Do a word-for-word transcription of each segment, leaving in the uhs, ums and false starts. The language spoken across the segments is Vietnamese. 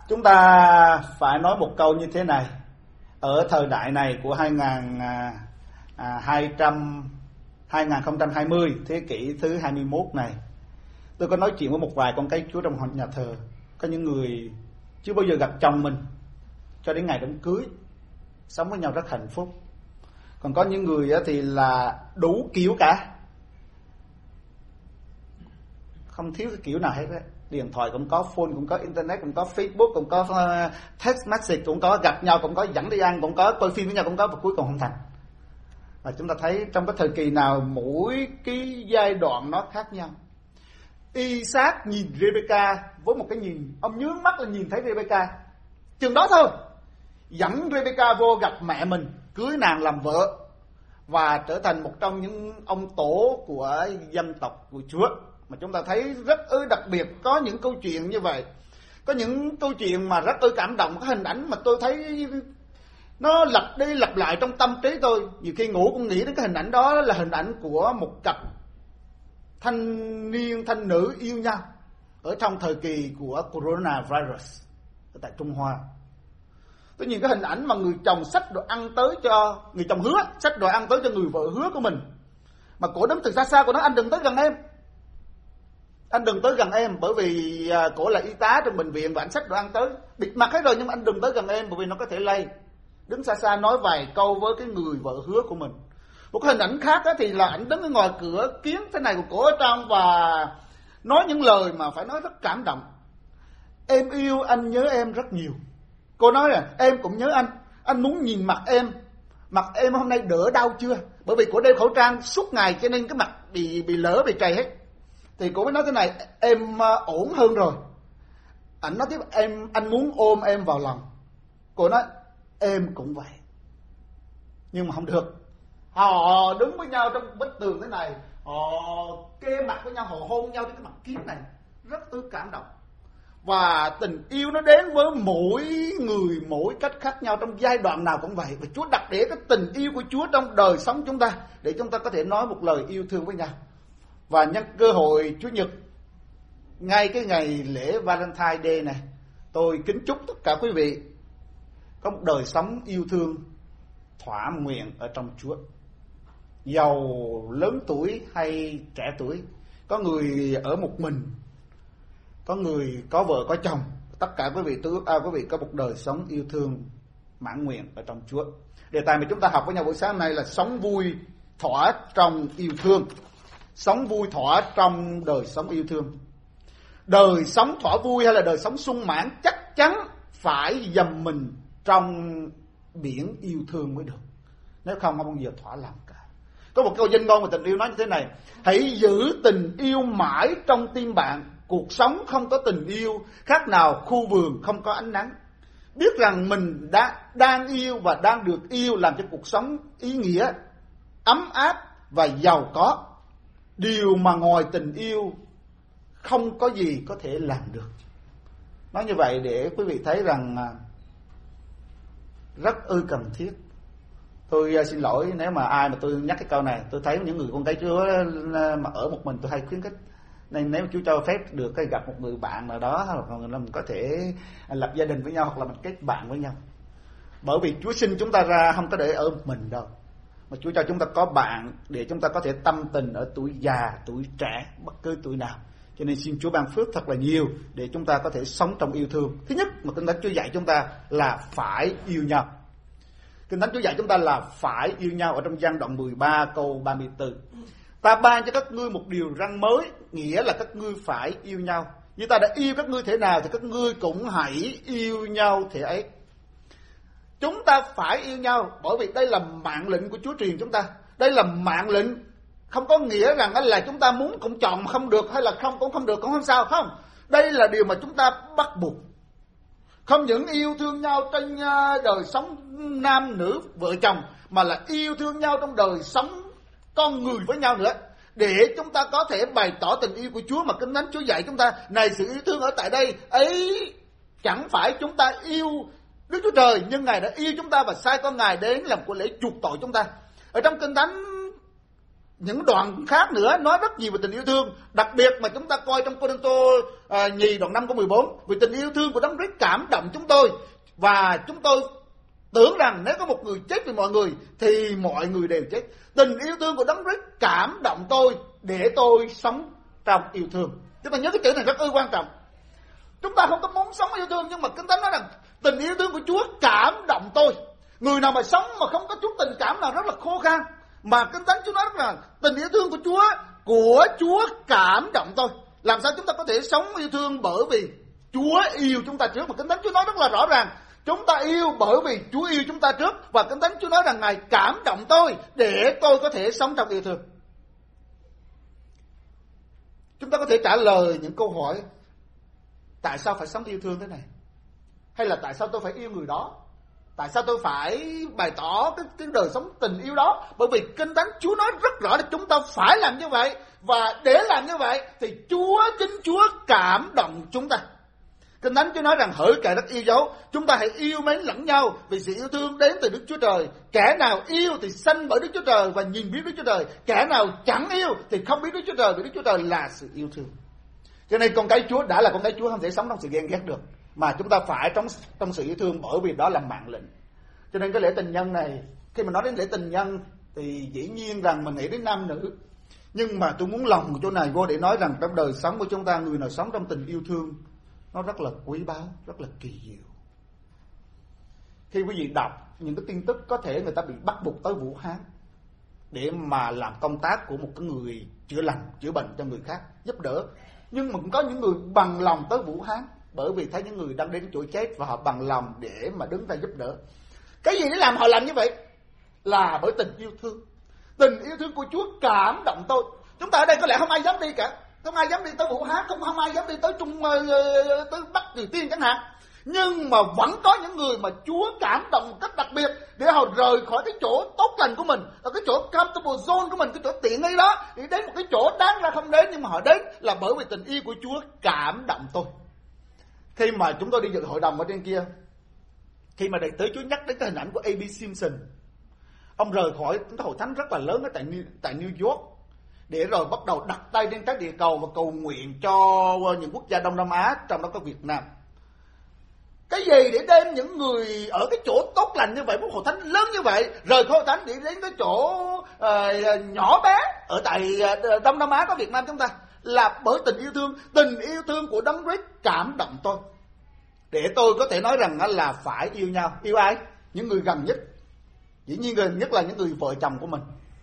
Chúng ta phải nói một câu như thế này. Ở thời đại này của hai không hai mươi, thế kỷ thứ hai mươi mốt này, tôi có nói chuyện với một vài con cái Chúa trong nhà thờ. Có những người chưa bao giờ gặp chồng mình cho đến ngày đám cưới, sống với nhau rất hạnh phúc. Còn có những người thì là đủ kiểu cả, không thiếu cái kiểu nào hết. Điện thoại cũng có, phone cũng có, internet cũng có, Facebook cũng có, text message cũng có, gặp nhau cũng có, dẫn đi ăn cũng có, coi phim với nhau cũng có, và cuối cùng không thành. Và chúng ta thấy trong cái thời kỳ nào mỗi cái giai đoạn nó khác nhau. Isaac nhìn Rebecca với một cái nhìn, ông nhướng mắt là nhìn thấy Rebecca chừng đó thôi, dẫn Rebecca vô gặp mẹ mình, cưới nàng làm vợ và trở thành một trong những ông tổ của dân tộc của Chúa. Mà chúng ta thấy rất ư đặc biệt, có những câu chuyện như vậy, có những câu chuyện mà rất ư cảm động, có hình ảnh mà tôi thấy nó lặp đi lặp lại trong tâm trí tôi. Nhiều khi ngủ cũng nghĩ đến cái hình ảnh đó là hình ảnh của một cặp thanh niên thanh nữ yêu nhau ở trong thời kỳ của coronavirus ở tại Trung Hoa. Tôi nhìn cái hình ảnh mà người chồng xách đồ ăn tới cho người chồng, hứa xách đồ ăn tới cho người vợ hứa của mình, mà cổ đứng từ xa xa, cổ nói anh đừng tới gần em, anh đừng tới gần em, bởi vì cổ là y tá trong bệnh viện và anh xách đồ ăn tới, bịt mặt hết rồi, nhưng mà anh đừng tới gần em bởi vì nó có thể lây. Đứng xa xa nói vài câu với cái người vợ hứa của mình. Một cái hình ảnh khác thì là ảnh đứng ở ngoài cửa kiến thế này của cổ ở trong và nói những lời mà phải nói rất cảm động. Em yêu anh, nhớ em rất nhiều. Cô nói là em cũng nhớ anh, anh muốn nhìn mặt em, mặt em hôm nay đỡ đau chưa? Bởi vì cổ đeo khẩu trang suốt ngày cho nên cái mặt bị bị lỡ bị trầy hết. Thì cô mới nói thế này, em ổn hơn rồi. Ảnh nói tiếp, em anh muốn ôm em vào lòng. Cô nói em cũng vậy. Nhưng mà không được. Họ đứng với nhau trong bức tường thế này, họ kê mặt với nhau, họ hôn nhau trên cái mặt kiến này, rất ư cảm động. Và tình yêu nó đến với mỗi người mỗi cách khác nhau, trong giai đoạn nào cũng vậy. Và Chúa đặt để cái tình yêu của Chúa trong đời sống chúng ta, để chúng ta có thể nói một lời yêu thương với nhau. Và nhân cơ hội Chủ nhật, ngay cái ngày lễ Valentine Day này, tôi kính chúc tất cả quý vị có một đời sống yêu thương thỏa nguyện ở trong Chúa. Giàu lớn tuổi hay trẻ tuổi, có người ở một mình, có người có vợ có chồng, tất cả quý vị tôi ước ao quý vị có một đời sống yêu thương mãn nguyện ở trong Chúa. Đề tài mà chúng ta học với nhau buổi sáng nay là sống vui thỏa trong yêu thương. Sống vui thỏa trong đời sống yêu thương. Đời sống thỏa vui hay là đời sống sung mãn chắc chắn phải dầm mình trong biển yêu thương mới được. Nếu không không bao giờ thỏa lòng cả. Có một câu danh ngôn về tình yêu nói như thế này: hãy giữ tình yêu mãi trong tim bạn. Cuộc sống không có tình yêu khác nào khu vườn không có ánh nắng. Biết rằng mình đã đang yêu và đang được yêu làm cho cuộc sống ý nghĩa, ấm áp và giàu có. Điều mà ngoài tình yêu không có gì có thể làm được. Nói như vậy để quý vị thấy rằng rất ư cần thiết. Tôi xin lỗi nếu mà ai mà tôi nhắc cái câu này. Tôi thấy những người con cái Chúa mà ở một mình tôi hay khuyến khích. Nên nếu Chúa cho phép được gặp một người bạn nào đó, hoặc là mình có thể lập gia đình với nhau, hoặc là mình kết bạn với nhau. Bởi vì Chúa sinh chúng ta ra không có để ở một mình đâu, mà Chúa cho chúng ta có bạn để chúng ta có thể tâm tình ở tuổi già, tuổi trẻ, bất cứ tuổi nào. Cho nên xin Chúa ban phước thật là nhiều để chúng ta có thể sống trong yêu thương. Thứ nhất mà Kinh Thánh Chúa dạy chúng ta là phải yêu nhau. Kinh Thánh Chúa dạy chúng ta là phải yêu nhau ở trong Giăng đoạn mười ba câu ba mươi tư. Ta ban cho các ngươi một điều răn mới, nghĩa là các ngươi phải yêu nhau. Như ta đã yêu các ngươi thế nào thì các ngươi cũng hãy yêu nhau thế ấy. Chúng ta phải yêu nhau bởi vì đây là mạng lệnh của Chúa truyền chúng ta. Đây là mạng lệnh, không có nghĩa rằng là chúng ta muốn cũng chọn mà không được, hay là không cũng không được cũng không sao, không. Đây là điều mà chúng ta bắt buộc. Không những yêu thương nhau trong đời sống nam nữ vợ chồng, mà là yêu thương nhau trong đời sống con người với nhau nữa, để chúng ta có thể bày tỏ tình yêu của Chúa mà Kinh Thánh Chúa dạy chúng ta. Này, sự yêu thương ở tại đây ấy chẳng phải chúng ta yêu Đức Chúa Trời, nhưng Ngài đã yêu chúng ta và sai con Ngài đến làm của lễ chuộc tội chúng ta. Ở trong Kinh Thánh những đoạn khác nữa nói rất nhiều về tình yêu thương. Đặc biệt mà chúng ta coi trong Cô-rinh-tô à, nhì đoạn năm câu mười bốn, vì tình yêu thương của Đấng Christ cảm động chúng tôi, và chúng tôi tưởng rằng nếu có một người chết vì mọi người thì mọi người đều chết. Tình yêu thương của Đấng Christ cảm động tôi để tôi sống trong yêu thương. Chúng ta nhớ cái chữ này rất ư quan trọng. Chúng ta không có muốn sống yêu thương, nhưng mà Kinh Thánh nói rằng tình yêu thương của Chúa cảm động tôi. Người nào mà sống mà không có chút tình cảm nào rất là khô khan. Mà Kinh Thánh Chúa nói rằng tình yêu thương của Chúa của Chúa cảm động tôi. Làm sao chúng ta có thể sống yêu thương? Bởi vì Chúa yêu chúng ta trước. Mà Kinh Thánh Chúa nói rất là rõ ràng, chúng ta yêu bởi vì Chúa yêu chúng ta trước. Và Kinh Thánh Chúa nói rằng Ngài cảm động tôi để tôi có thể sống trong yêu thương. Chúng ta có thể trả lời những câu hỏi: tại sao phải sống yêu thương thế này? Hay là tại sao tôi phải yêu người đó? Tại sao tôi phải bày tỏ cái, cái đời sống tình yêu đó? Bởi vì Kinh Thánh Chúa nói rất rõ là chúng ta phải làm như vậy. Và để làm như vậy thì Chúa, chính Chúa cảm động chúng ta. Kinh Thánh Chúa nói rằng hỡi kẻ rất yêu dấu, chúng ta hãy yêu mến lẫn nhau, vì sự yêu thương đến từ Đức Chúa Trời. Kẻ nào yêu thì sanh bởi Đức Chúa Trời và nhìn biết Đức Chúa Trời. Kẻ nào chẳng yêu thì không biết Đức Chúa Trời, vì Đức Chúa Trời là sự yêu thương. Cho nên con cái Chúa đã là con cái Chúa không thể sống trong sự ghen ghét được, mà chúng ta phải trong trong sự yêu thương, bởi vì đó là mạng lệnh. Cho nên cái lễ tình nhân này, khi mà nói đến lễ tình nhân thì dĩ nhiên rằng mình nghĩ đến nam nữ, nhưng mà tôi muốn lòng chỗ này vô để nói rằng trong đời sống của chúng ta, người nào sống trong tình yêu thương nó rất là quý báu, rất là kỳ diệu. Khi quý vị đọc những cái tin tức, có thể người ta bị bắt buộc tới Vũ Hán để mà làm công tác của một cái người chữa lành, chữa bệnh cho người khác, giúp đỡ. Nhưng mà cũng có những người bằng lòng tới Vũ Hán, bởi vì thấy những người đang đến chỗ chết và họ bằng lòng để mà đứng ra giúp đỡ. Cái gì để làm họ làm như vậy? Là bởi tình yêu thương. Tình yêu thương của Chúa cảm động tôi. Chúng ta ở đây có lẽ không ai dám đi cả, không ai dám đi tới Vũ Hán, không không ai dám đi tới Trung tới Bắc Triều Tiên chẳng hạn. Nhưng mà vẫn có những người mà Chúa cảm động một cách đặc biệt để họ rời khỏi cái chỗ tốt lành của mình, ở cái chỗ comfortable zone của mình, cái chỗ tiện nghi đó, để đến một cái chỗ đáng ra không đến, nhưng mà họ đến là bởi vì tình yêu của Chúa cảm động tôi. Khi mà chúng tôi đi dự hội đồng ở trên kia, khi mà đại tế Chúa nhắc đến cái hình ảnh của a bê Simpson, ông rời khỏi cái hội thánh rất là lớn ở tại New, tại New York, để rồi bắt đầu đặt tay trên trái địa cầu và cầu nguyện cho những quốc gia Đông Nam Á, trong đó có Việt Nam. Cái gì để đem những người ở cái chỗ tốt lành như vậy, một hội thánh lớn như vậy, rời khỏi hội thánh để đến cái chỗ uh, nhỏ bé ở tại uh, Đông Nam Á có Việt Nam chúng ta? Là bởi tình yêu thương. Tình yêu thương của Đấng Christ cảm động tôi, để tôi có thể nói rằng là phải yêu nhau. Yêu ai? Những người gần nhất. Dĩ nhiên gần nhất là những người vợ chồng của mình.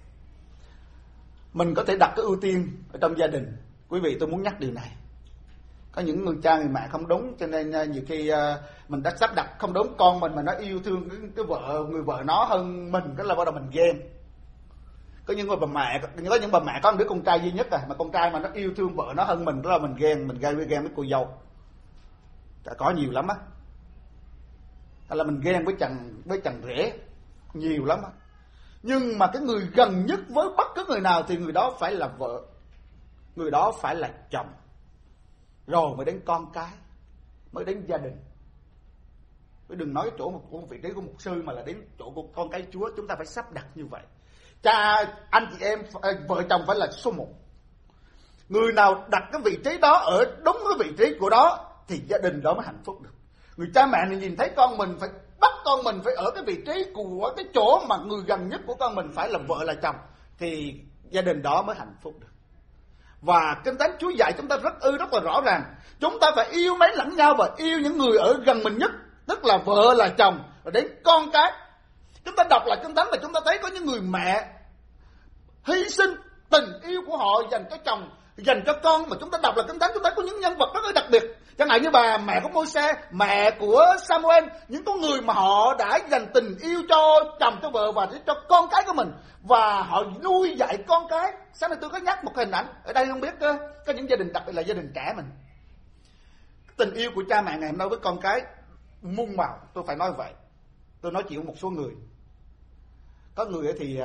Mình có thể đặt cái ưu tiên ở trong gia đình. Quý vị, tôi muốn nhắc điều này. Có những người cha người mẹ không đúng, cho nên nhiều khi mình đã sắp đặt không đúng. Con mình mà nó yêu thương cái, cái vợ, người vợ nó hơn mình, cái là bắt đầu mình ghen. Có những người bà mẹ, có những bà mẹ có một đứa con trai duy nhất à, mà con trai mà nó yêu thương vợ nó hơn mình, đó là mình ghen, mình ghen với ghen với cô dâu. Đã có nhiều lắm á. Hay là mình ghen với chàng với chàng rể nhiều lắm á. Nhưng mà cái người gần nhất với bất cứ người nào thì người đó phải là vợ, người đó phải là chồng, rồi mới đến con cái, mới đến gia đình. Mới đừng nói chỗ một, một vị trí của mục sư, mà là đến chỗ của con cái Chúa. Chúng ta phải sắp đặt như vậy. Cha, anh chị em, vợ chồng phải là số một. Người nào đặt cái vị trí đó ở đúng cái vị trí của đó thì gia đình đó mới hạnh phúc được. Người cha mẹ này nhìn thấy con mình phải bắt con mình phải ở cái vị trí của cái chỗ mà người gần nhất của con mình phải là vợ là chồng, thì gia đình đó mới hạnh phúc được. Và Kinh Thánh Chúa dạy chúng ta rất ư rất là rõ ràng, chúng ta phải yêu mến lẫn nhau và yêu những người ở gần mình nhất, tức là vợ là chồng, và đến con cái. Chúng ta đọc lại Kinh Thánh và chúng ta thấy có những người mẹ hy sinh tình yêu của họ dành cho chồng, dành cho con. Mà chúng ta đọc lại Kinh Thánh, chúng ta có những nhân vật rất là đặc biệt, chẳng hạn như bà mẹ của Môi-se, mẹ của Samuel, những con người mà họ đã dành tình yêu cho chồng, cho vợ và cho con cái của mình, và họ nuôi dạy con cái. Sáng nay tôi có nhắc một hình ảnh ở đây, không biết có những gia đình, đặc biệt là gia đình trẻ mình, tình yêu của cha mẹ ngày hôm nay với con cái muôn màu. Tôi phải nói vậy. Tôi nói chuyện một số người, có người thì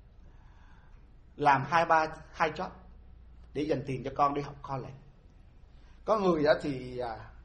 làm hai ba hai job để dành tiền cho con đi học college. Có người thì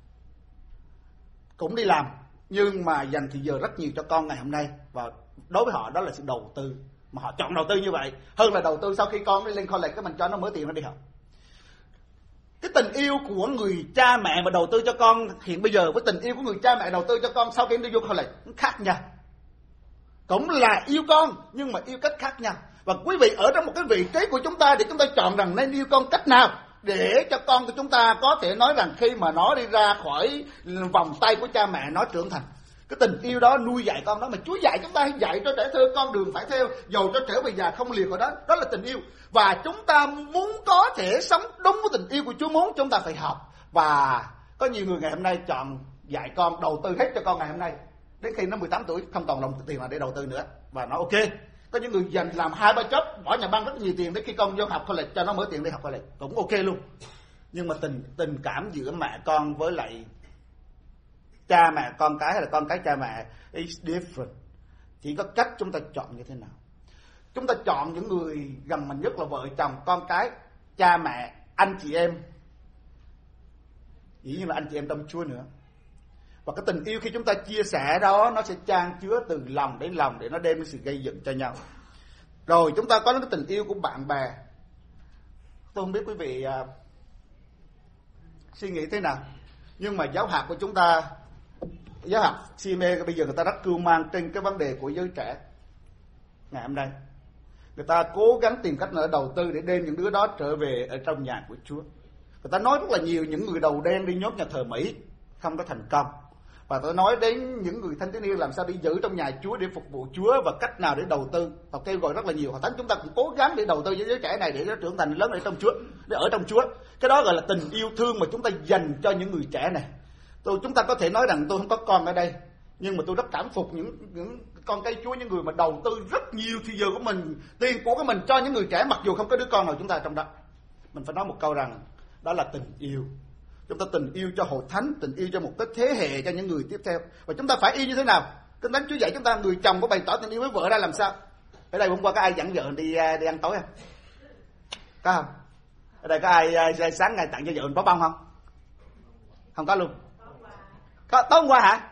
cũng đi làm nhưng mà dành thì giờ rất nhiều cho con ngày hôm nay, và đối với họ đó là sự đầu tư mà họ chọn đầu tư như vậy hơn là đầu tư sau khi con đi lên college cái mình cho nó mở tiền nó đi học. Cái tình yêu của người cha mẹ mà đầu tư cho con hiện bây giờ với tình yêu của người cha mẹ đầu tư cho con sau khi đi vô college nó khác nhau. Cũng là yêu con nhưng mà yêu cách khác nhau. Và quý vị ở trong một cái vị trí của chúng ta để chúng ta chọn rằng nên yêu con cách nào để cho con của chúng ta có thể nói rằng khi mà nó đi ra khỏi vòng tay của cha mẹ nó trưởng thành. Cái tình yêu đó nuôi dạy con đó mà Chúa dạy chúng ta dạy cho trẻ thơ con đường phải theo, dầu cho trở về già không lìa khỏi đó. Đó là tình yêu. Và chúng ta muốn có thể sống đúng với tình yêu của Chúa muốn, chúng ta phải học. Và có nhiều người ngày hôm nay chọn dạy con, đầu tư hết cho con ngày hôm nay, đến khi nó mười tám tuổi không còn đồng tiền nào để đầu tư nữa và nó ok. Có những người dành làm hai ba job, bỏ nhà băng rất nhiều tiền để khi con vô học college cho nó mở tiền để học college cũng ok luôn. Nhưng mà tình tình cảm giữa mẹ con với lại cha mẹ con cái hay là con cái cha mẹ is different. Chỉ có cách chúng ta chọn như thế nào. Chúng ta chọn những người gần mình nhất là vợ chồng, con cái, cha mẹ, anh chị em, dĩ nhiên là anh chị em trong Chúa nữa. Và cái tình yêu khi chúng ta chia sẻ đó nó sẽ chan chứa từ lòng đến lòng để nó đem cái sự gây dựng cho nhau. Rồi chúng ta có cái tình yêu của bạn bè. Tôi không biết quý vị uh, suy nghĩ thế nào, nhưng mà giáo học của chúng ta, giáo học xê em a bây giờ người ta rất cưu mang trên cái vấn đề của giới trẻ. Ngày hôm nay người ta cố gắng tìm cách nào đầu tư để đem những đứa đó trở về ở trong nhà của Chúa. Người ta nói rất là nhiều những người đầu đen đi nhốt nhà thờ Mỹ không có thành công. Và tôi nói đến những người thanh thiếu niên làm sao đi giữ trong nhà Chúa để phục vụ Chúa và cách nào để đầu tư. Và kêu gọi rất là nhiều. Hội thánh chúng ta cũng cố gắng để đầu tư với giới trẻ này để nó trưởng thành lớn ở trong Chúa, để ở trong Chúa. Cái đó gọi là tình yêu thương mà chúng ta dành cho những người trẻ này. Tôi chúng ta có thể nói rằng tôi không có con ở đây, nhưng mà tôi rất cảm phục những những con cái Chúa, những người mà đầu tư rất nhiều thời giờ của mình, tiền của của mình cho những người trẻ mặc dù không có đứa con nào chúng ta trong đó. Mình phải nói một câu rằng đó là tình yêu. Chúng ta tình yêu cho hội thánh, tình yêu cho một cái thế hệ, cho những người tiếp theo. Và chúng ta phải yêu như thế nào? Kinh Thánh Chúa dạy chúng ta người chồng có bày tỏ tình yêu với vợ ra làm sao? Ở đây hôm qua có ai dẫn vợ đi đi ăn tối không? Có không? Ở đây có ai, ai sáng ngày tặng cho vợ mình bó bông không? Không có luôn. Có tối hôm qua hả?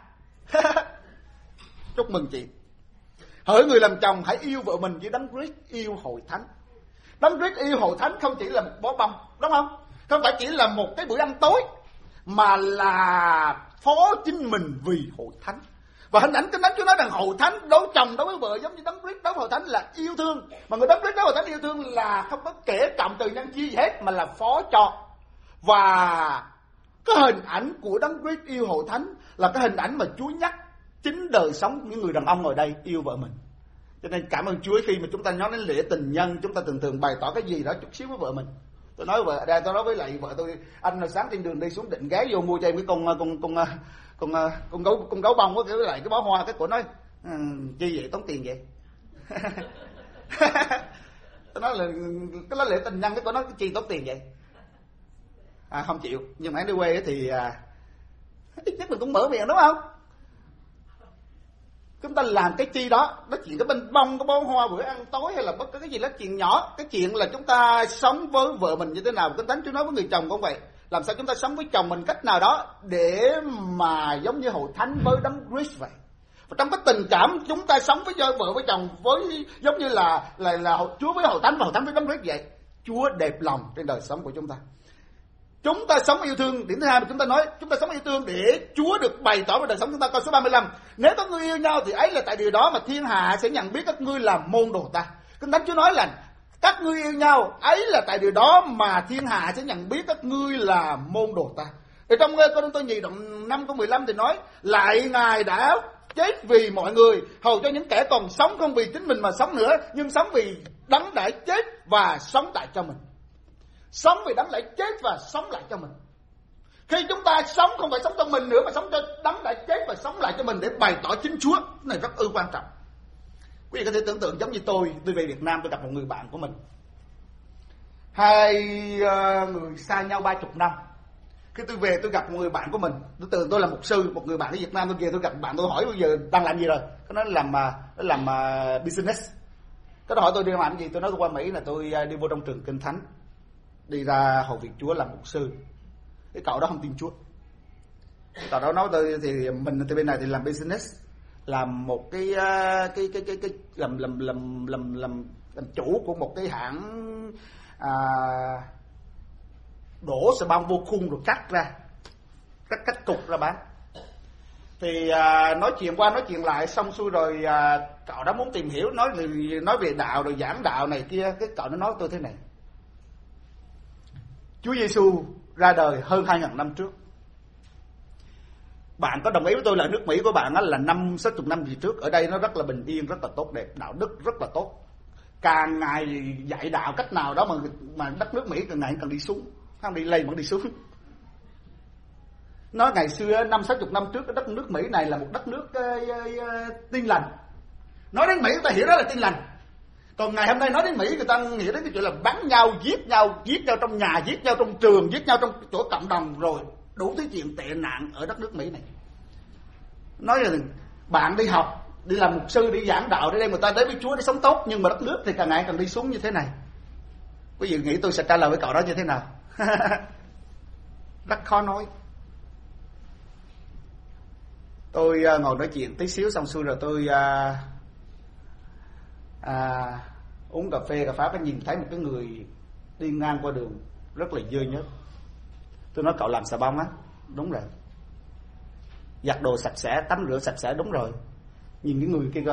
Chúc mừng chị. Hỡi người làm chồng hãy yêu vợ mình như Đấng Christ yêu hội thánh. Đấng Christ yêu hội thánh không chỉ là một bó bông, đúng không? Không phải chỉ là một cái bữa ăn tối, mà là phó chính mình vì hội thánh. Và hình ảnh Kinh Thánh Chúa nói rằng hội thánh đối chồng đối với vợ giống như Đấng Christ đối với hội thánh là yêu thương. Mà người Đấng Christ đối với hội thánh yêu thương là không có kể trọng từ nhân chia gì hết, mà là phó cho. Và cái hình ảnh của Đấng Christ yêu hội thánh là cái hình ảnh mà Chúa nhắc chính đời sống những người đàn ông ngồi đây yêu vợ mình. Cho nên cảm ơn Chúa khi mà chúng ta nói đến lễ tình nhân, chúng ta thường thường bày tỏ cái gì đó chút xíu với vợ mình. Tôi nói vợ đây, tôi nói với lại vợ tôi, anh là sáng trên đường đi xuống định ghé vô mua cho em cái con con con con con, con gấu con gấu bông với cái lại cái bó hoa, cái cổ nói chi vậy, tốn tiền vậy. Tôi nói là cái đó lễ tình nhân, cái cổ nói cái chi tốn tiền vậy. À không chịu, nhưng mà anh đi quê thì à, ít nhất mình cũng mở miệng đúng không? Chúng ta làm cái chi đó, nói chuyện cái bên bông, cái bó hoa bữa ăn tối hay là bất cứ cái gì đó chuyện nhỏ. Cái chuyện là chúng ta sống với vợ mình như thế nào. Kinh Thánh Chúa nói với người chồng cũng vậy. Làm sao chúng ta sống với chồng mình cách nào đó để mà giống như hội thánh với Đấng Christ vậy. Và trong cái tình cảm chúng ta sống với vợ với chồng với giống như là là là Chúa với hội thánh và hội thánh với Đấng Christ vậy. Chúa đẹp lòng trên đời sống của chúng ta. Chúng ta sống yêu thương. Điểm thứ hai mà chúng ta nói chúng ta sống yêu thương để Chúa được bày tỏ vào đời sống chúng ta. Câu số ba mươi lăm. Nếu các ngươi yêu nhau thì ấy là tại điều đó mà thiên hạ sẽ nhận biết các ngươi là môn đồ ta. Kinh Thánh Chúa nói là các ngươi yêu nhau, ấy là tại điều đó mà thiên hạ sẽ nhận biết các ngươi là môn đồ ta. Ở trong Cô-rinh-tô nhì đoạn năm câu mười lăm thì nói lại Ngài đã chết vì mọi người, hầu cho những kẻ còn sống không vì chính mình mà sống nữa, nhưng sống vì Đấng đã chết và sống lại cho mình. Sống vì Đấng lại chết và sống lại cho mình. Khi chúng ta sống không phải sống cho mình nữa, mà sống cho Đấng đã chết và sống lại cho mình để bày tỏ chính Chúa. Cái này rất ư quan trọng. Quý vị có thể tưởng tượng giống như tôi, tôi về Việt Nam tôi gặp một người bạn của mình. Hai uh, người xa nhau ba chục năm. Khi tôi về tôi gặp một người bạn của mình, tôi tưởng tôi là mục sư, một người bạn ở Việt Nam tôi về tôi gặp bạn tôi hỏi bây giờ đang làm gì rồi? Nó làm nó làm uh, business. Cái đó hỏi tôi đi làm gì? Tôi nói tôi qua Mỹ là tôi uh, đi vô trong trường Kinh Thánh, đi ra hầu việc Chúa làm mục sư. Cái cậu đó không tin Chúa. Cậu đó nói tôi thì mình từ bên này thì làm business, làm một cái cái cái cái, cái làm, làm làm làm làm làm chủ của một cái hãng à, đổ xà bông vô khung rồi cắt ra, cắt cắt cục ra bán. Thì à, nói chuyện qua nói chuyện lại xong xuôi rồi, à, cậu đó muốn tìm hiểu, nói nói về đạo rồi giảng đạo này kia. Cái cậu nó nói tôi thế này: Chúa Giêsu ra đời hơn hai ngàn năm trước. Bạn có đồng ý với tôi là nước Mỹ của bạn là năm sáu chục năm gì trước, ở đây nó rất là bình yên, rất là tốt đẹp, đạo đức rất là tốt. Càng ngày dạy đạo cách nào đó mà mà đất nước Mỹ càng ngày càng đi xuống, không đi lên mà đi xuống. Nói ngày xưa năm sáu chục năm trước cái đất nước Mỹ này là một đất nước uh, uh, uh, tiên lành. Nói đến Mỹ người ta hiểu đó là tiên lành. Còn ngày hôm nay nói đến Mỹ người ta nghĩ đến cái chuyện là bắn nhau, giết nhau, giết nhau trong nhà, giết nhau trong trường, giết nhau trong chỗ cộng đồng, rồi đủ thứ chuyện tệ nạn ở đất nước Mỹ này. Nói là bạn đi học, đi làm mục sư, đi giảng đạo, đi đây người ta đến với Chúa để sống tốt, nhưng mà đất nước thì càng ngày càng đi xuống như thế này. Quý vị nghĩ tôi sẽ trả lời với cậu đó như thế nào? Rất khó nói. Tôi uh, ngồi nói chuyện tí xíu xong xuôi rồi tôi uh, uh, uống cà phê cà pháo, cái nhìn thấy một cái người đi ngang qua đường rất là dơ nhớt. Tôi nói cậu làm xà bông á? Đúng rồi. Giặt đồ sạch sẽ, tắm rửa sạch sẽ? Đúng rồi. Nhìn cái người kia coi,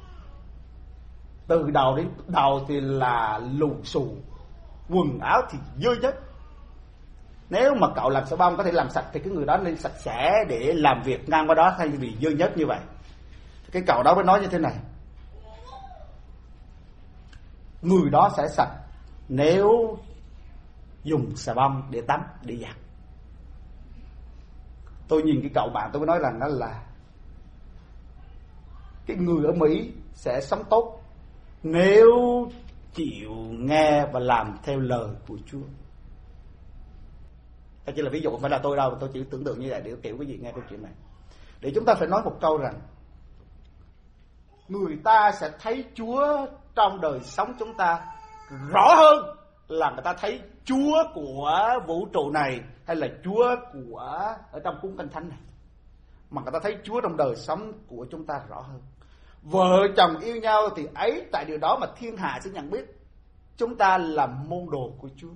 từ đầu đến đầu thì là lù xù, quần áo thì dơ nhất. Nếu mà cậu làm xà bông có thể làm sạch thì cái người đó nên sạch sẽ để làm việc ngang qua đó, thay vì dơ nhất như vậy. Cái cậu đó mới nói như thế này: người đó sẽ sạch nếu dùng xà bông để tắm, để giặt. Tôi nhìn cái cậu bạn tôi mới nói rằng đó là cái người ở Mỹ sẽ sống tốt nếu chịu nghe và làm theo lời của Chúa. Đây chỉ là ví dụ, không phải là tôi đâu, tôi chỉ tưởng tượng như vậy để kiểu cái gì nghe câu chuyện này. Để chúng ta phải nói một câu rằng người ta sẽ thấy Chúa trong đời sống chúng ta rõ hơn là người ta thấy Chúa của vũ trụ này hay là Chúa của ở trong cuốn Kinh Thánh này. Mà người ta thấy Chúa trong đời sống của chúng ta rõ hơn. Vợ chồng yêu nhau thì ấy tại điều đó mà thiên hạ sẽ nhận biết chúng ta là môn đồ của Chúa.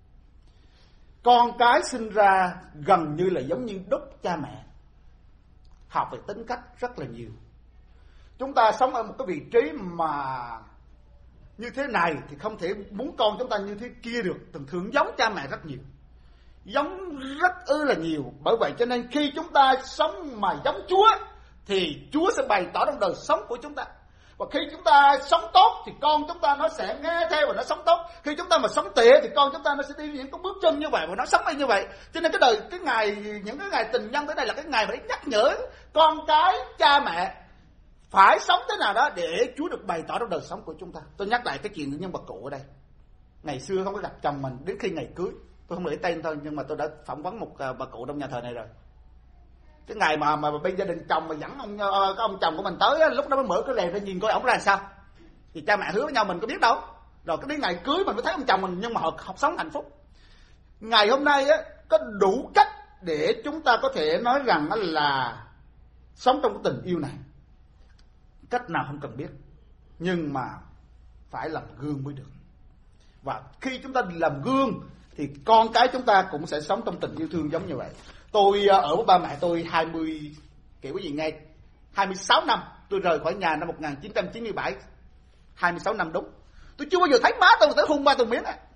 Con cái sinh ra gần như là giống như đúc cha mẹ, học về tính cách rất là nhiều. Chúng ta sống ở một cái vị trí mà như thế này thì không thể muốn con chúng ta như thế kia được. Thường thường giống cha mẹ rất nhiều, giống rất ư là nhiều. Bởi vậy cho nên khi chúng ta sống mà giống Chúa thì Chúa sẽ bày tỏ trong đời sống của chúng ta. Và khi chúng ta sống tốt thì con chúng ta nó sẽ nghe theo và nó sống tốt. Khi chúng ta mà sống tệ thì con chúng ta nó sẽ đi những cái bước chân như vậy và nó sống y như vậy. Cho nên cái đời cái ngày những cái ngày tình nhân tới đây là cái ngày mà để nhắc nhở con cái cha mẹ phải sống thế nào đó để Chúa được bày tỏ trong đời sống của chúng ta. Tôi nhắc lại cái chuyện của nhân vật cụ ở đây. Ngày xưa không có gặp chồng mình, đến khi ngày cưới, tôi không lấy tên thôi nhưng mà tôi đã phỏng vấn một bà cụ trong nhà thờ này rồi. Cái ngày mà mà bên gia đình chồng mà dẫn ông cái ông chồng của mình tới, lúc đó mới mở cái rèm ra nhìn coi ổng ra làm sao. Thì cha mẹ hứa với nhau mình có biết đâu. Rồi cái đến ngày cưới mình mới thấy ông chồng mình, nhưng mà họ học sống hạnh phúc. Ngày hôm nay á có đủ cách để chúng ta có thể nói rằng là sống trong cái tình yêu này. Cách nào không cần biết, nhưng mà phải làm gương mới được. Và khi chúng ta làm gương thì con cái chúng ta cũng sẽ sống trong tình yêu thương giống như vậy. Tôi ở với ba mẹ tôi hai mươi kiểu cái gì nghe hai mươi sáu năm. Tôi rời khỏi nhà năm một nghìn chín trăm chín mươi bảy, hai mươi sáu năm đúng. Tôi chưa bao giờ thấy má tôi tới hôn ba tôi miếng à.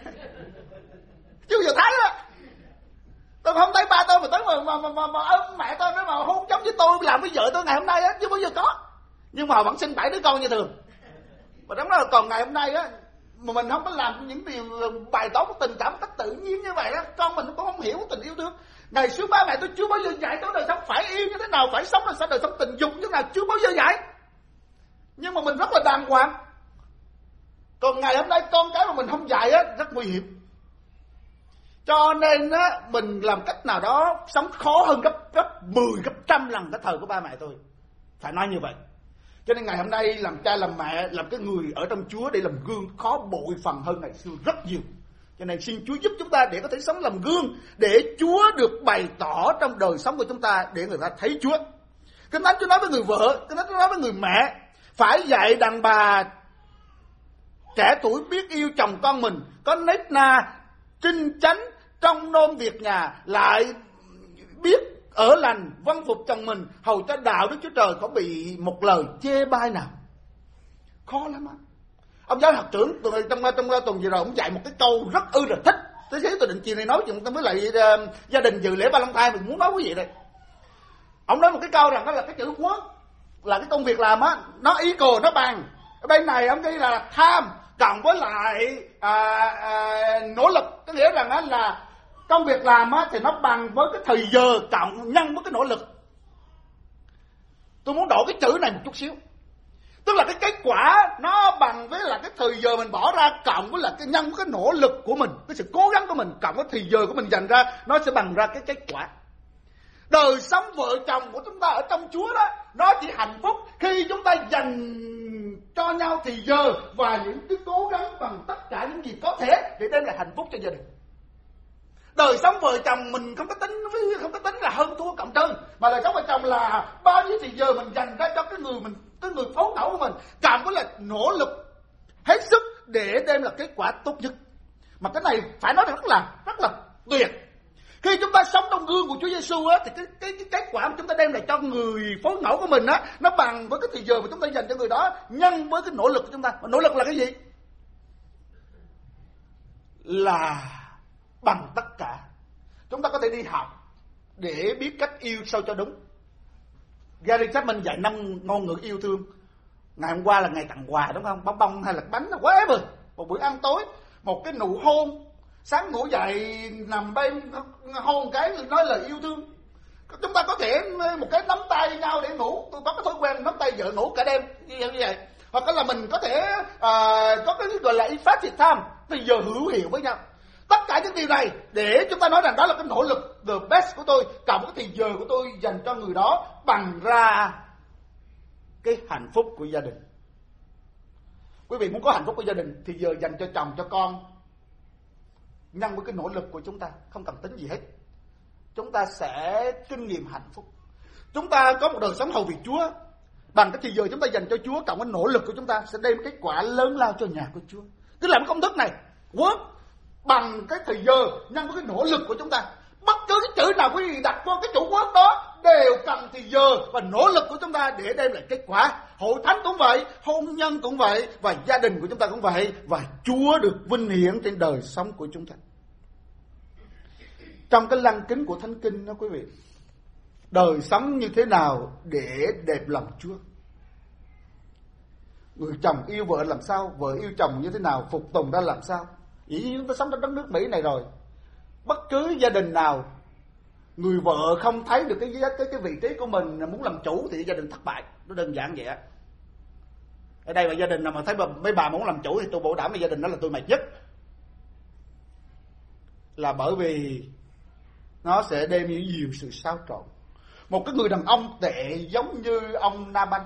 Chưa bao giờ thấy đó. Tôi không thấy ba tôi mà tới mà mà mà, mà ôm mẹ tôi nó mà hôn giống với tôi làm với vợ tôi ngày hôm nay á, chưa bao giờ có. Nhưng mà họ vẫn sinh bảy đứa con như thường. Và đúng là còn ngày hôm nay á mà mình không có làm những điều bày tỏ một tình cảm cách tự nhiên như vậy á, con mình cũng không hiểu tình yêu thương. Ngày xưa ba mẹ tôi chưa bao giờ dạy tôi đời sống phải yêu như thế nào, phải sống là sao, đời sống tình dục như thế nào, chưa bao giờ dạy. Nhưng mà mình rất là đàng hoàng. Còn ngày hôm nay con cái mà mình không dạy á, rất nguy hiểm. Cho nên á, mình làm cách nào đó sống khó hơn gấp gấp mười, gấp trăm lần cái thời của ba mẹ tôi. Phải nói như vậy. Cho nên ngày hôm nay làm cha làm mẹ, làm cái người ở trong Chúa để làm gương khó bội phần hơn ngày xưa rất nhiều. Cho nên xin Chúa giúp chúng ta để có thể sống làm gương, để Chúa được bày tỏ trong đời sống của chúng ta, để người ta thấy Chúa. Kinh Thánh Chúa nói với người vợ, Kinh Thánh Chúa nói với người mẹ, phải dạy đàn bà trẻ tuổi biết yêu chồng con mình, có nết na, trinh chánh, trong nôm việc nhà, lại biết ở lành, vâng phục chồng mình, hầu cho đạo Đức Chúa Trời có bị một lời chê bai nào. Khó lắm á. Ông giáo học trưởng trong trong, trong tuần vừa rồi ông dạy một cái câu rất ư là thích. Thế thế tôi định chiều này nói chuyện với lại uh, gia đình dự lễ ba long thai, mình muốn nói quý vị đây. Ông nói một cái câu rằng đó là cái chữ work là cái công việc làm á, nó ý cồ nó bằng. Ở bên này ông ghi là tham cộng với lại à, à, nỗ lực, có nghĩa rằng á là công việc làm á thì nó bằng với cái thời giờ cộng nhân với cái nỗ lực. Tôi muốn đổi cái chữ này một chút xíu. Tức là cái kết quả nó bằng với là cái thời giờ mình bỏ ra cộng với là cái nhân với cái nỗ lực của mình, cái sự cố gắng của mình cộng với thời giờ của mình dành ra, nó sẽ bằng ra cái kết quả. Đời sống vợ chồng của chúng ta ở trong Chúa đó, nó chỉ hạnh phúc khi chúng ta dành cho nhau thì giờ và những cái cố gắng bằng tất cả những gì có thể để đem lại hạnh phúc cho gia đình. Đời sống vợ chồng mình không có tính không có tính là hơn thua cộng trừ, mà đời sống vợ chồng là bao nhiêu thì giờ mình dành ra cho cái người mình, cái người phối ngẫu của mình, cộng với là nỗ lực hết sức để đem lại kết quả tốt nhất. Mà cái này phải nói rất là rất là tuyệt. Khi chúng ta sống trong gương của Chúa Giêsu á, thì cái, cái cái kết quả mà chúng ta đem lại cho người phối ngẫu của mình á, nó bằng với cái thời giờ mà chúng ta dành cho người đó nhân với cái nỗ lực của chúng ta. Mà nỗ lực là cái gì? Là bằng tất cả. Chúng ta có thể đi học để biết cách yêu sao cho đúng. Gary Chapman dạy năm ngôn ngữ yêu thương. Ngày hôm qua là ngày tặng quà đúng không? Bóng bông hay là bánh, whatever. Một bữa ăn tối, một cái nụ hôn. Sáng ngủ dậy nằm bên hôn cái nói lời yêu thương. Chúng ta có thể một cái nắm tay nhau để ngủ. Tôi có cái thói quen nắm tay vợ ngủ cả đêm như vậy. Hoặc là mình có thể à, có cái gọi là effective time, thì giờ hữu hiệu với nhau. Tất cả những điều này để chúng ta nói rằng đó là cái nỗ lực the best của tôi, cộng với thời giờ của tôi dành cho người đó bằng ra cái hạnh phúc của gia đình. Quý vị muốn có hạnh phúc của gia đình thì giờ dành cho chồng cho con nhân với cái nỗ lực của chúng ta, không cần tính gì hết. Chúng ta sẽ kinh nghiệm hạnh phúc. Chúng ta có một đời sống hầu việc Chúa bằng cái thời giờ chúng ta dành cho Chúa, cộng với nỗ lực của chúng ta sẽ đem kết quả lớn lao cho nhà của Chúa. Cứ làm công thức này, work bằng cái thời giờ nhân với cái nỗ lực của chúng ta. Bất cứ cái chữ nào quý vị đặt vô cái chủ work đó đều cần thời giờ và nỗ lực của chúng ta để đem lại kết quả. Hội thánh cũng vậy, hôn nhân cũng vậy, và gia đình của chúng ta cũng vậy, và Chúa được vinh hiển trên đời sống của chúng ta. Trong cái lăng kính của Thánh Kinh đó quý vị, đời sống như thế nào để đẹp lòng Chúa? Người chồng yêu vợ làm sao, vợ yêu chồng như thế nào, phục tùng ra làm sao? Dĩ nhiên chúng ta sống trong đất nước Mỹ này rồi, bất cứ gia đình nào người vợ không thấy được cái cái cái vị trí của mình muốn làm chủ thì gia đình thất bại. Nó đơn giản vậy á. Ở đây mà gia đình nào mà thấy bà, mấy bà muốn làm chủ thì tôi bảo đảm với gia đình đó là tôi mệt nhất. Là bởi vì nó sẽ đem những nhiều sự xáo trộn. Một cái người đàn ông tệ giống như ông Nabal,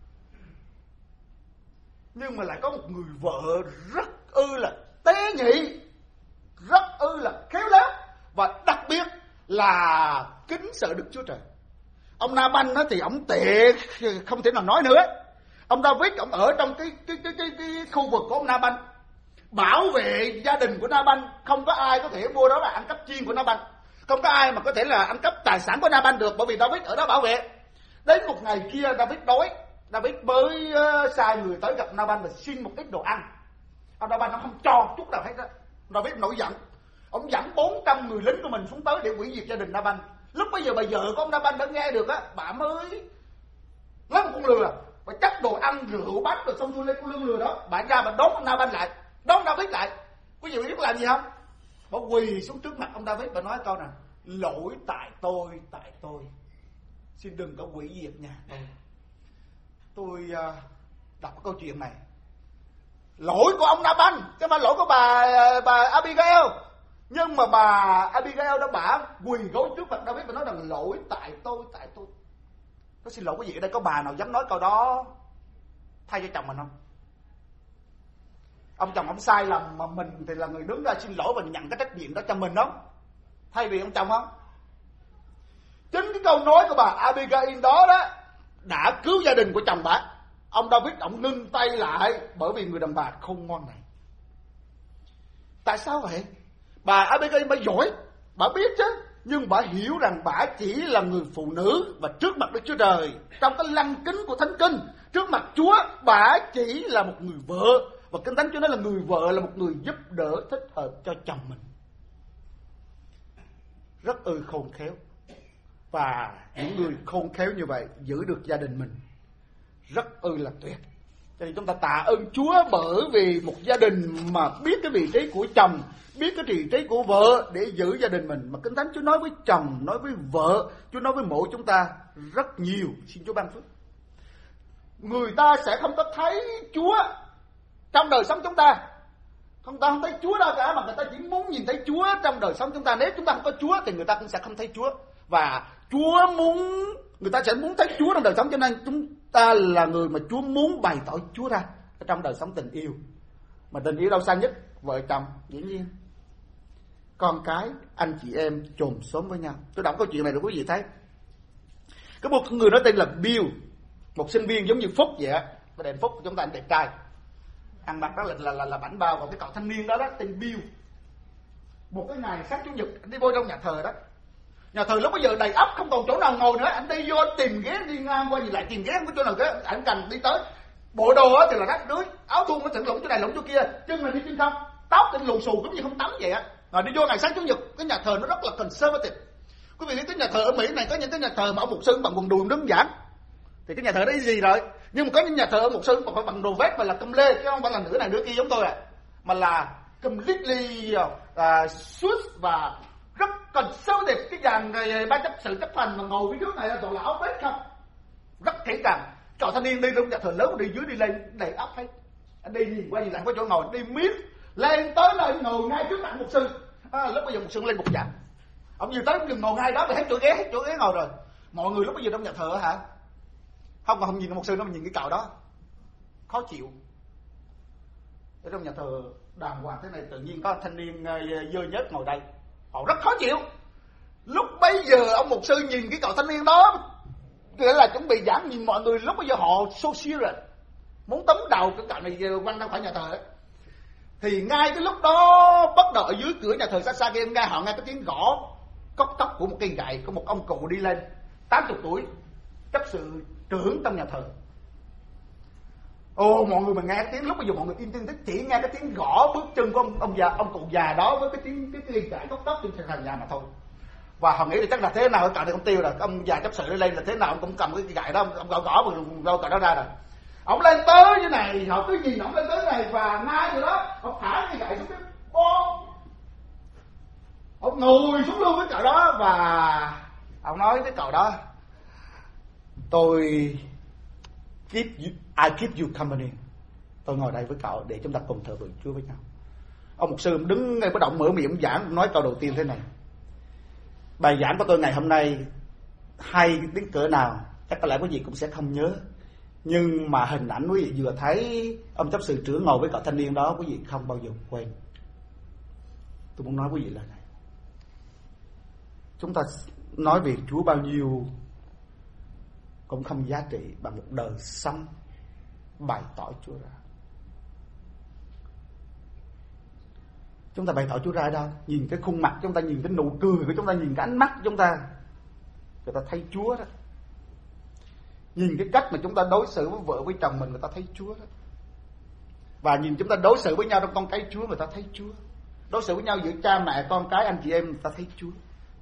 nhưng mà lại có một người vợ rất ư là tế nhị, rất ư là khéo léo, và đặc biệt là kính sợ Đức Chúa Trời. Ông Nabal thì ông tệ không thể nào nói nữa. Ông David ông ở trong cái cái cái cái, cái khu vực của ông Nabal, bảo vệ gia đình của Nabal. Không có ai có thể vô đó là ăn cắp chiên của Nabal, không có ai mà có thể là ăn cắp tài sản của Nabal được, bởi vì David ở đó bảo vệ. Đến một ngày kia David đói, David mới uh, sai người tới gặp Nabal và xin một ít đồ ăn. Ông Nabal nó không cho chút nào hết đó. David nổi giận, ông dẫn bốn trăm người lính của mình xuống tới để hủy diệt gia đình Nabal. Lúc bây giờ bà vợ của ông Nabal đã nghe được á, bà mới lấy một con lừa, bà chắc đồ ăn rượu bánh rồi xong rồi lên con lừa đó, bà ra bà đón ông Nabal lại, đón David lại. Quý vị biết làm gì không? Bà quỳ xuống trước mặt ông David, bà nói câu này: lỗi tại tôi, tại tôi, xin đừng có hủy diệt nhà tôi. Tôi uh, đọc câu chuyện này, lỗi của ông Nabal chứ không phải lỗi của bà bà Abigail. Nhưng mà bà Abigail đó bả quỳ gối trước mặt David và nói rằng lỗi tại tôi, tại tôi. Có xin lỗi quý vị ở đây có bà nào dám nói câu đó thay cho chồng mình không? Ông chồng ông sai lầm mà mình thì là người đứng ra xin lỗi và nhận cái trách nhiệm đó cho mình đó, thay vì ông chồng không? Chính cái câu nói của bà Abigail đó đó đã cứu gia đình của chồng bà. Ông David ông ngưng tay lại bởi vì người đàn bà khôn ngoan này. Tại sao vậy? Bà Abigail bà giỏi, bà biết chứ, nhưng bà hiểu rằng bà chỉ là người phụ nữ, và trước mặt Đức Chúa Trời, trong cái lăng kính của Thánh Kinh, trước mặt Chúa, bà chỉ là một người vợ. Và Kinh Thánh Chúa nói là người vợ là một người giúp đỡ thích hợp cho chồng mình. Rất ư khôn khéo. Và những người khôn khéo như vậy giữ được gia đình mình rất ư là tuyệt. Cho nên chúng ta tạ ơn Chúa bởi vì một gia đình mà biết cái vị trí của chồng, biết cái vị trí của vợ để giữ gia đình mình. Mà Kinh Thánh Chúa nói với chồng, nói với vợ, Chúa nói với mỗi chúng ta rất nhiều. Xin Chúa ban phước. Người ta sẽ không có thấy Chúa trong đời sống chúng ta. Không ta không thấy Chúa đâu cả, mà người ta chỉ muốn nhìn thấy Chúa trong đời sống chúng ta. Nếu chúng ta không có Chúa thì người ta cũng sẽ không thấy Chúa. Và Chúa muốn, người ta sẽ muốn thấy Chúa trong đời sống, cho nên chúng ta là người mà Chúa muốn bày tỏ Chúa ra trong đời sống tình yêu. Mà tình yêu đâu xa nhất? Vợ chồng, dĩ nhiên. Con cái, anh chị em chồm xóm với nhau. Tôi đọc câu chuyện này để quý vị thấy. Có một người đó tên là Bill, một sinh viên giống như Phúc vậy á. Và đèn Phúc của chúng ta anh đẹp trai, ăn mặc đó là là là, là bảnh bao. Còn cái cậu thanh niên đó đó tên Bill, một cái ngày sáng chủ nhật anh đi vô trong nhà thờ đó. Nhà thờ lúc bây giờ đầy ắp, không còn chỗ nào ngồi nữa. Anh đi vô tìm ghế, đi ngang qua gì lại tìm ghế, không có chỗ nào ghế. Anh cần đi tới. Bộ đồ thì là rách rưới, áo thun nó thận lũng chỗ này lũng chỗ kia, chân là đi chân không, tóc thì lùn xù giống như không tắm vậy á. Rồi đi vô ngày sáng chủ nhật, cái nhà thờ nó rất là conservative. Quý vị biết cái nhà thờ ở Mỹ này có những cái nhà thờ mà ông mục sư bằng quần đùi đứng giảng, thì cái nhà thờ đấy gì rồi. Nhưng mà có những nhà thờ ông mục sư còn bằng đồ vest mà là câm lê, chứ không phải là nửa này nửa kia giống tôi à, mà là completely uh, suit và rất conservative. Cái dàn ban chấp sự chấp hành mà ngồi phía trước này là toàn là áo vest không, rất kỹ càng. Cậu thanh niên đi trong nhà thờ lớn, đi dưới đi lên đầy ắp hết. Anh đi nhìn qua nhìn lại có chỗ ngồi, đi miết lên tới nơi ngồi ngay trước mặt mục sư. À, lúc bây giờ mục sư lên bục giảng, ông vừa tới ông dừng ngồi ngay đó, thì hết chỗ ghế, hết chỗ ghế ngồi rồi. Mọi người lúc bây giờ trong nhà thờ hả, không còn không nhìn mục sư nó, mà nhìn cái cậu đó khó chịu. Ở trong nhà thờ đàng hoàng thế này tự nhiên có thanh niên dơ nhớt ngồi đây, họ rất khó chịu. Lúc bây giờ ông mục sư nhìn cái cậu thanh niên đó, nghĩa là chuẩn bị giảng, nhìn mọi người lúc bây giờ họ so serious, muốn tống đầu cái cậu này quăng ra khỏi nhà thờ ấy. Thì ngay cái lúc đó bắt đầu ở dưới cửa nhà thờ xa xa kia, nghe họ nghe cái tiếng gõ cốc cốc của một cây gậy của một ông cụ đi lên, tám mươi tuổi, chấp sự trưởng trong nhà thờ. Ồ, mọi người mà nghe cái tiếng, lúc bây giờ mọi người im tiếng, chỉ nghe cái tiếng gõ bước chân của ông, ông già, ông cụ già đó với cái tiếng cái cây gậy cốc cốc trên sàn nhà mà thôi. Và họ nghĩ là chắc là thế nào cái cậu này không tiêu rồi, ông già chấp sự đi lên là thế nào ông cũng cầm cái cây gậy đó, ông gõ gõ mà đâu cậu đó ra rồi. Ông lên tới như này, họ cứ nhìn ông lên tới này, và ngay rồi đó ông thả cái gậy xuống cái bom, ông ngồi xuống luôn với cậu đó. Và ông nói với cậu đó, tôi keep you, I keep you company, tôi ngồi đây với cậu để chúng ta cùng thờ phượng Chúa với nhau. Ông mục sư đứng ngay bất động mở miệng giảng, nói câu đầu tiên thế này: bài giảng của tôi ngày hôm nay hay đến cỡ nào chắc có lẽ quý vị cũng sẽ không nhớ, nhưng mà hình ảnh quý vị vừa thấy ông chấp sự trưởng ngồi với cậu thanh niên đó, quý vị không bao giờ quên. Tôi muốn nói quý vị lời này: chúng ta nói về Chúa bao nhiêu cũng không giá trị bằng một đời sống bày tỏ Chúa ra. Chúng ta bày tỏ Chúa ra ở đâu? Nhìn cái khuôn mặt chúng ta, nhìn cái nụ cười của chúng ta, nhìn cái ánh mắt của chúng ta, người ta thấy Chúa đó. Nhìn cái cách mà chúng ta đối xử với vợ với chồng mình, người ta thấy Chúa đó. Và nhìn chúng ta đối xử với nhau trong con cái Chúa, người ta thấy Chúa. Đối xử với nhau giữa cha mẹ, con cái, anh chị em, người ta thấy Chúa.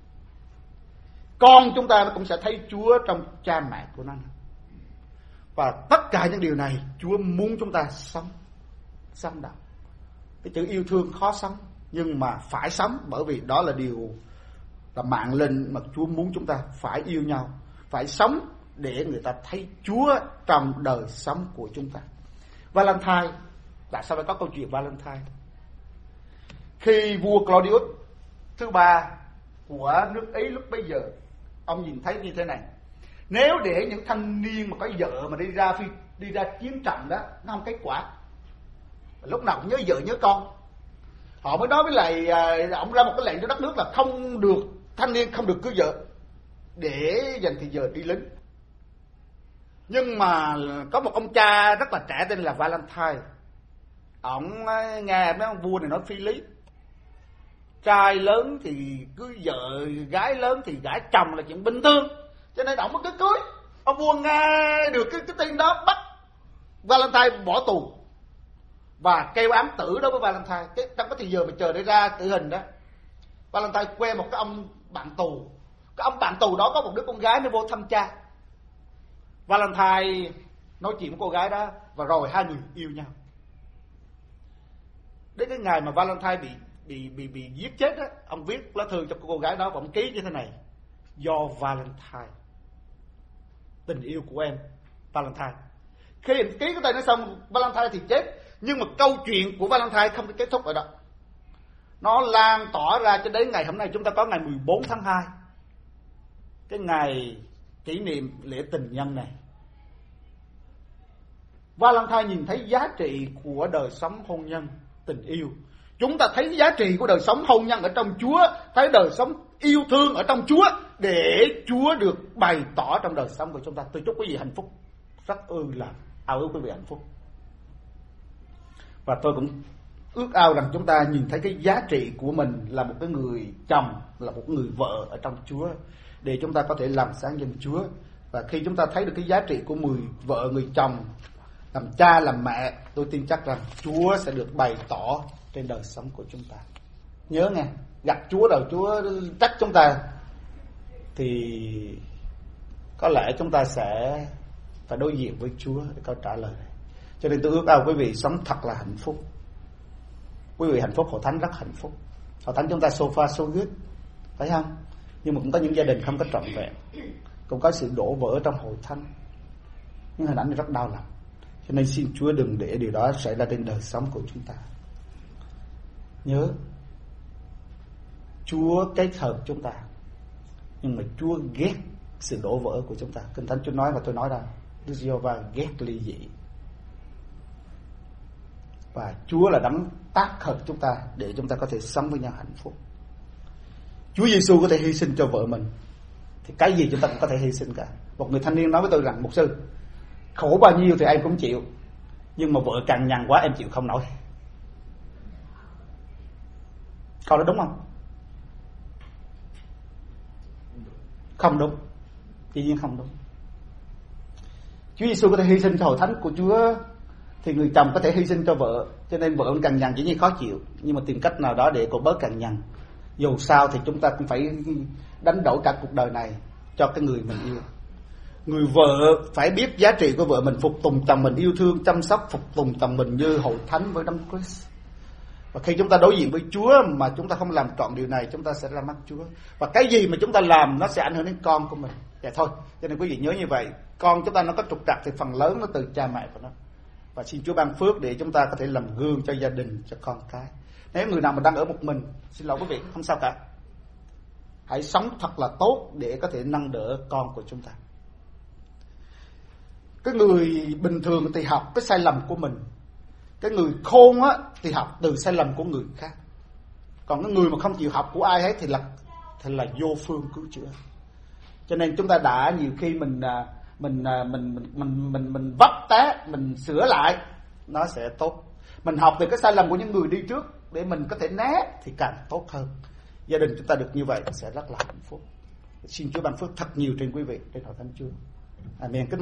Con chúng ta nó cũng sẽ thấy Chúa trong cha mẹ của nó. Và tất cả những điều này Chúa muốn chúng ta sống, sống đạo. Cái chữ yêu thương khó sống, nhưng mà phải sống, bởi vì đó là điều là mạng lệnh mà Chúa muốn chúng ta phải yêu nhau, phải sống để người ta thấy Chúa trong đời sống của chúng ta. Valentine, tại sao phải có câu chuyện Valentine? Khi vua Claudius thứ ba của nước Ý lúc bấy giờ, ông nhìn thấy như thế này: nếu để những thanh niên mà có vợ mà đi ra phi, đi ra chiến trận đó, nó không kết quả. Lúc nào cũng nhớ vợ nhớ con. Họ mới nói với lại ông ra một cái lệnh cho đất nước là không được, thanh niên không được cưới vợ để dành thời giờ đi lính. Nhưng mà có một ông cha rất là trẻ tên là Valentine. Ông nghe mấy ông vua này nói phi lý. Trai lớn thì cưới vợ, gái lớn thì gả chồng là chuyện bình thường, cho nên ông mới cứ cưới. Ông vua nghe được cái, cái tin đó bắt Valentine bỏ tù và kêu án tử đối với Valentine. Cái, trong cái thời giờ mà chờ để ra tử hình đó, Valentine quen một cái ông bạn tù. Cái ông bạn tù đó có một đứa con gái nó vô thăm cha. Valentine nói chuyện với cô gái đó và rồi hai người yêu nhau. Đến cái ngày mà Valentine bị bị bị bị giết chết á, ông viết lá thư cho cô gái đó và ông ký như thế này: do Valentine, tình yêu của em Valentine. Khi anh ký cái tay nó xong, Valentine thì chết. Nhưng mà câu chuyện của Valentine không kết thúc ở đó. Nó lan tỏa ra cho đến ngày hôm nay. Chúng ta có ngày mười bốn tháng hai, cái ngày kỷ niệm lễ tình nhân này. Valentine nhìn thấy giá trị của đời sống hôn nhân, tình yêu. Chúng ta thấy giá trị của đời sống hôn nhân ở trong Chúa, thấy đời sống yêu thương ở trong Chúa, để Chúa được bày tỏ trong đời sống của chúng ta. Tôi chúc quý vị hạnh phúc, rất ơn là ao ước quý vị hạnh phúc. Và tôi cũng ước ao rằng chúng ta nhìn thấy cái giá trị của mình là một cái người chồng, là một người vợ ở trong Chúa, để chúng ta có thể làm sáng danh Chúa. Và khi chúng ta thấy được cái giá trị của người vợ, người chồng, làm cha, làm mẹ, tôi tin chắc rằng Chúa sẽ được bày tỏ trên đời sống của chúng ta. Nhớ nghe, gặp Chúa rồi Chúa trách chúng ta thì có lẽ chúng ta sẽ phải đối diện với Chúa để có trả lời. Cho nên tôi ước ao quý vị sống thật là hạnh phúc. Quý vị hạnh phúc, Hội Thánh rất hạnh phúc. Hội Thánh chúng ta so far so good, phải không? Nhưng mà cũng có những gia đình không có trọn vẹn, cũng có sự đổ vỡ trong Hội Thánh. Những hình ảnh rất đau lòng. Cho nên xin Chúa đừng để điều đó xảy ra trên đời sống của chúng ta. Nhớ, Chúa kết hợp chúng ta, nhưng mà Chúa ghét sự đổ vỡ của chúng ta. Kinh Thánh Chúa nói và tôi nói ra, Đức Giê-hô-va ghét ly dị. Và Chúa là đấng tác hợp chúng ta để chúng ta có thể sống với nhau hạnh phúc. Chúa Giêsu có thể hy sinh cho vợ mình, thì cái gì chúng ta cũng có thể hy sinh cả. Một người thanh niên nói với tôi rằng: mục sư, khổ bao nhiêu thì em cũng chịu, nhưng mà vợ cằn nhằn quá em chịu không nổi. Câu đó đúng không? Không đúng. Dĩ nhiên không đúng. Chúa Giêsu có thể hy sinh cho Hội Thánh của Chúa, thì người chồng có thể hy sinh cho vợ. Cho nên vợ cằn nhằn dĩ nhiên khó chịu, nhưng mà tìm cách nào đó để cô bớt cằn nhằn. Dù sao thì chúng ta cũng phải đánh đổi cả cuộc đời này cho cái người mình yêu. Người vợ phải biết giá trị của vợ mình, phục tùng chồng mình, yêu thương, chăm sóc, phục tùng chồng mình như Hội Thánh với Đấng Christ. Và khi chúng ta đối diện với Chúa mà chúng ta không làm trọn điều này, chúng ta sẽ ra mắt Chúa. Và cái gì mà chúng ta làm nó sẽ ảnh hưởng đến con của mình. Vậy thôi, cho nên quý vị nhớ như vậy. Con chúng ta nó có trục trặc thì phần lớn nó từ cha mẹ của nó. Và xin Chúa ban phước để chúng ta có thể làm gương cho gia đình, cho con cái. Nếu người nào mà đang ở một mình, xin lỗi quý vị, không sao cả. Hãy sống thật là tốt để có thể nâng đỡ con của chúng ta. Cái người bình thường thì học cái sai lầm của mình. Cái người khôn á thì học từ sai lầm của người khác. Còn cái người mà không chịu học của ai hết thì là thì là vô phương cứu chữa. Cho nên chúng ta đã nhiều khi mình mình mình mình mình mình, mình vấp té, mình sửa lại nó sẽ tốt. Mình học từ cái sai lầm của những người đi trước để mình có thể né thì càng tốt hơn. Gia đình chúng ta được như vậy sẽ rất là hạnh phúc. Xin Chúa ban phước thật nhiều trên quý vị, trên Hội Thánh Chúa. Amen.